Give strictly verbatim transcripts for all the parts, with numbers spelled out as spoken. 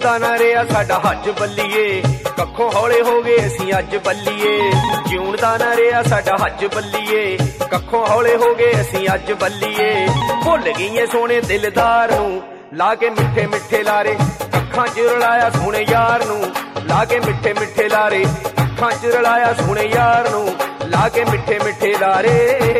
ਦਾ ਨਾ ਰਿਹਾ ਸਾਡਾ ਹੱਜ ਬੱਲੀਏ, ਕੱਖੋਂ ਹੌਲੇ ਹੋ ਗਏ ਅਸੀਂ ਅੱਜ ਬੱਲੀਏ। ਜਿਉਣ ਦਾ ਨਾ ਰਿਹਾ ਸਾਡਾ ਹੱਜ ਬੱਲੀਏ, ਕੱਖੋਂ ਹੌਲੇ ਹੋ ਗਏ ਅਸੀਂ ਅੱਜ ਬੱਲੀਏ। ਭੁੱਲ ਗਈਏ ਸੋਹਣੇ ਦਿਲਦਾਰ ਨੂੰ, ਲਾ ਕੇ ਮਿੱਠੇ ਮਿੱਠੇ ਲਾਰੇ, ਅੱਖਾਂ 'ਚ ਰਲਾਇਆ ਸੋਹਣੇ ਯਾਰ ਨੂੰ, ਲਾ ਕੇ ਮਿੱਠੇ ਮਿੱਠੇ ਲਾਰੇ, ਅੱਖਾਂ 'ਚ ਰਲਾਇਆ ਸੋਹਣੇ ਯਾਰ ਨੂੰ, ਲਾ ਕੇ ਮਿੱਠੇ ਮਿੱਠੇ ਲਾਰੇ।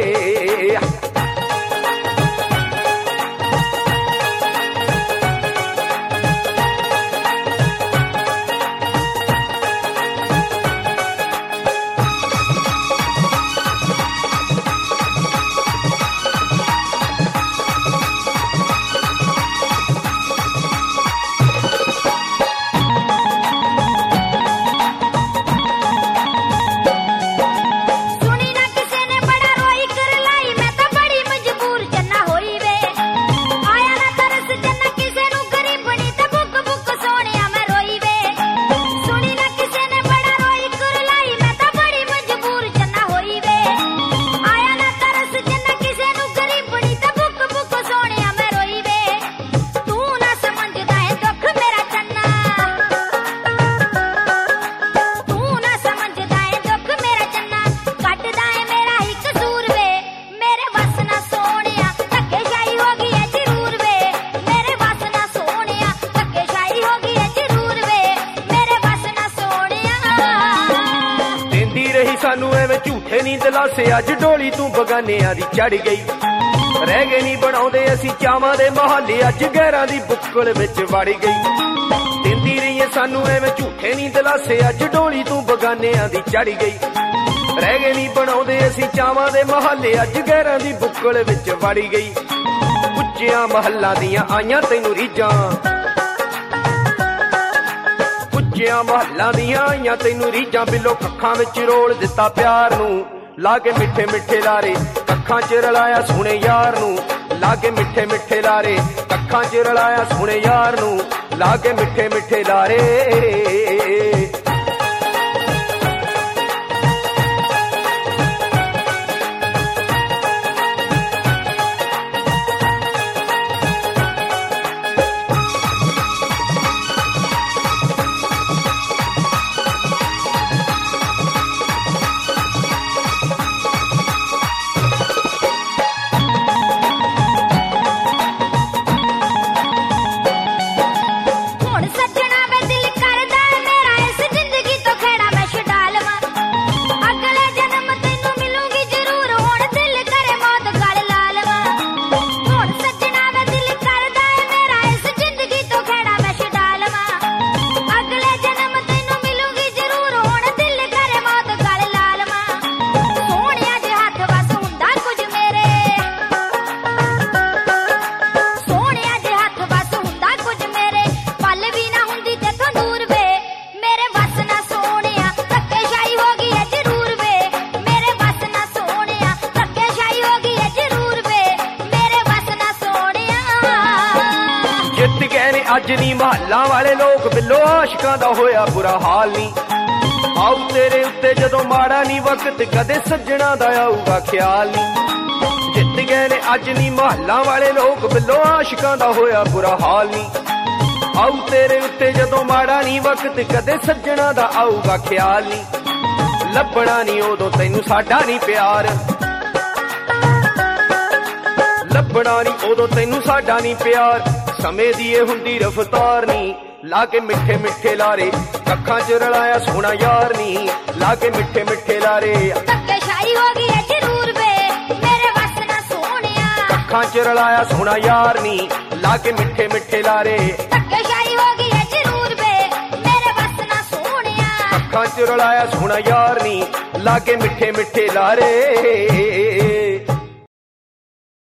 ਸਾਨੂੰ ਐਵੇਂ ਝੂਠੇ ਨੀ ਦਿਲਾਸੇ, ਅੱਜ ਡੋਲੀ ਤੂੰ ਬਗਾਨਿਆਂ ਦੀ ਚੜ ਗਈ। ਰਹਿ ਗਏ ਨੀ ਬਣਾਉਂਦੇ ਅਸੀਂ ਚਾਵਾਂ ਦੇ ਮਹਾਲੇ, ਅੱਜ ਗਹਿਰਾਂ ਦੀ ਬੁੱਕਲ ਵਿੱਚ ਵੜ ਗਈ। ਦਿੰਦੀ ਰਹੀਏ ਸਾਨੂੰ ਐਵੇਂ ਝੂਠੇ ਨੀ ਦਿਲਾਸੇ, ਅੱਜ ਡੋਲੀ ਤੂੰ ਬਗਾਨਿਆਂ ਦੀ ਚੜ ਗਈ। ਰਹਿ ਗਏ ਨੀ ਬਣਾਉਂਦੇ ਅਸੀਂ ਚਾਵਾਂ ਦੇ ਮਹਾਲੇ, ਅੱਜ ਗਹਿਰਾਂ ਦੀ ਬੁੱਕਲ ਵਿੱਚ ਵੜ ਗਈ। ਉੱਚਿਆਂ ਮਹੱਲਾਂ ਦੀਆਂ ਆਈਆਂ ਤੈਨੂੰ ਰੀਝਾਂ, ਉੱਚਿਆਂ ਮਹੱਲਾਂ ਦੀਆਂ ਆਈਆਂ ਤੈਨੂੰ ਰੀਝਾਂ, ਬਿੱਲੋ ਕੱਖਾਂ ਵਿੱਚ ਰੋਲ ਦਿੱਤਾ ਪਿਆਰ ਨੂੰ, ਲਾ ਕੇ ਮਿੱਠੇ ਮਿੱਠੇ ਲਾਰੇ, ਕੱਖਾਂ 'ਚ ਰਲਾਇਆ ਸੋਹਣੇ ਯਾਰ ਨੂੰ, ਲਾ ਕੇ ਮਿੱਠੇ ਮਿੱਠੇ ਲਾਰੇ, ਕੱਖਾਂ 'ਚ ਰਲਾਇਆ ਸੋਹਣੇ ਯਾਰ ਨੂੰ, ਲਾ ਕੇ ਮਿੱਠੇ ਮਿੱਠੇ ਲਾਰੇ। ਅੱਜ ਨੀ ਮਹੱਲਾਂ ਵਾਲੇ ਲੋਕ, ਬਿੱਲੋ ਆਸ਼ਕਾਂ ਦਾ ਹੋਇਆ ਬੁਰਾ ਹਾਲ ਨੀ। ਆਊ ਤੇਰੇ ਉੱਤੇ ਜਦੋਂ ਮਾੜਾ ਨੀ ਵਕਤ, ਕਦੇ ਸੱਜਣਾ ਦਾ ਆਊਗਾ ਖਿਆਲ ਨੀ। ਜਿੱਤ ਗਏ ਨੇ ਅੱਜ ਨੀ ਮਹੱਲਾਂ ਵਾਲੇ ਲੋਕ, ਬਿੱਲੋ ਆਸ਼ਕਾਂ ਦਾ ਹੋਇਆ ਬੁਰਾ ਹਾਲ ਨੀ। ਆਊ ਤੇਰੇ ਉੱਤੇ ਜਦੋਂ ਮਾੜਾ ਨੀ ਵਕਤ, ਕਦੇ ਸੱਜਣਾ ਦਾ ਆਊਗਾ ਖਿਆਲ ਨੀ। ਲੱਭਣਾ ਨੀ ਉਦੋਂ ਤੈਨੂੰ ਸਾਡਾ ਨੀ ਪਿਆਰ, ਲੱਭਣਾ ਨੀ ਉਦੋਂ ਤੈਨੂੰ ਸਾਡਾ ਨੀ ਪਿਆਰ। ਸਮੇਂ ਦੀ ਇਹ ਹੁੰਦੀ ਰਫਤਾਰ ਨੀ, ਲਾ ਕੇ ਮਿੱਠੇ ਮਿੱਠੇ ਲਾਰੇ, ਕੱਖਾਂ 'ਚ ਰਲਾਇਆ ਸੋਹਣਾ ਯਾਰ ਨੀ, ਲਾ ਕੇ ਮਿੱਠੇ ਮਿੱਠੇ ਲਾਰੇ। ਧੱਕੇਸ਼ਾਹੀ ਹੋ ਗਈ ਹੈ ਜ਼ਰੂਰ ਵੇ, ਮੇਰੇ ਵੱਸ ਨਾ ਸੋਹਣਿਆ, ਕੱਖਾਂ 'ਚ ਰਲਾਇਆ ਸੋਹਣਾ ਯਾਰ ਨੀ, ਲਾ ਕੇ ਮਿੱਠੇ ਮਿੱਠੇ ਲਾਰੇ। ਧੱਕੇਸ਼ਾਹੀ ਹੋ ਗਈ ਹੈ ਜ਼ਰੂਰ ਵੇ, ਮੇਰੇ ਵੱਸ ਨਾ ਸੋਹਣਿਆ, ਅੱਖਾਂ 'ਚ ਰਲਾਇਆ ਸੋਹਣਾ ਯਾਰ ਨੀ, ਲਾ ਕੇ ਮਿੱਠੇ ਮਿੱਠੇ ਲਾਰੇ।